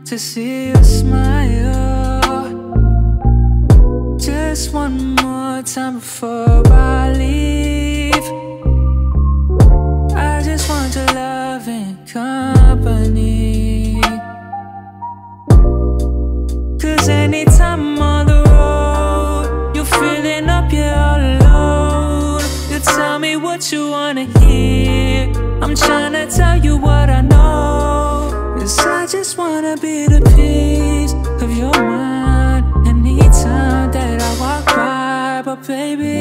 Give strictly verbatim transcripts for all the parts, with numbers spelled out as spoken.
to see you smile. Just one more time before I leave. I just want your love and company. Cause anytime I'm on the road, you're filling up, you're all alone. You tell me what you wanna hear, I'm tryna tell you what I know. Cause I just wanna be the peace of your mind anytime that I walk by. But baby,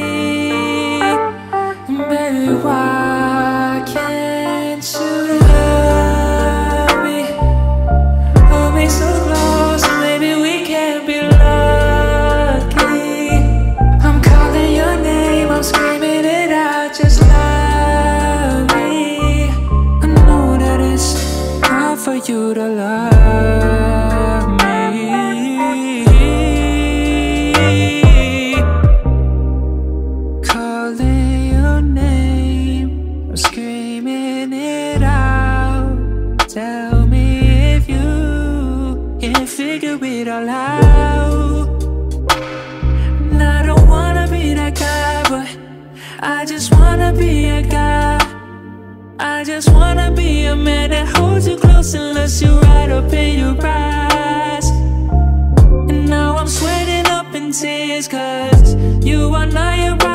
baby, why can't you love me? Hold me so close, maybe we can't be lucky. I'm calling your name, I'm screaming it out, just love me. I know that it's hard for you to love me. Calling your name, I'm screaming it out. Tell me if you can figure it all out. And I don't wanna be that guy, but I just wanna be a guy. I just wanna be a man that holds you close and lets you right up in your eyes. And now I'm sweating up in tears, cause you are not your right.